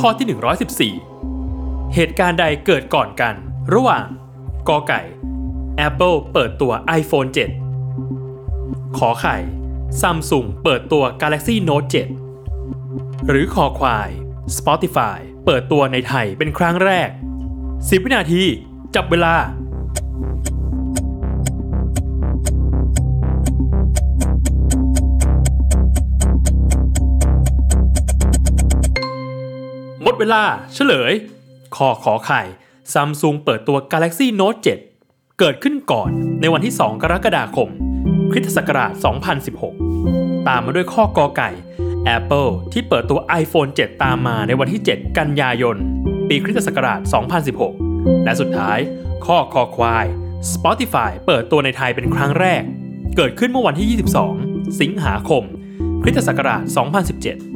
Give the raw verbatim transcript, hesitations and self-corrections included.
ข้อที่หนึ่งร้อยสิบสี่เหตุการณ์ใดเกิดก่อนกันระหว่างกอไก่ Apple เปิดตัว iPhone เซเว่น ขอไข่ Samsung เปิดตัว Galaxy Note เซเว่น หรือคอควาย Spotify เปิดตัวในไทยเป็นครั้งแรกสิบวินาทีจับเวลาหมดเวลาเฉลยขอขอไข่ Samsung เปิดตัว Galaxy Note เซเว่น เกิดขึ้นก่อนในวันที่สองกรกฎาคมคริสตศักราชสองพันสิบหกตามมาด้วยข้อกอไก่ Apple ที่เปิดตัว iPhone เซเว่น ตามมาในวันที่เจ็ดกันยายนปีคริสตศักราชสองพันสิบหกและสุดท้ายข้อคอควาย Spotify เปิดตัวในไทยเป็นครั้งแรกเกิดขึ้นเมื่อวันที่ยี่สิบสองสิงหาคมคริสตศักราชสองพันสิบเจ็ด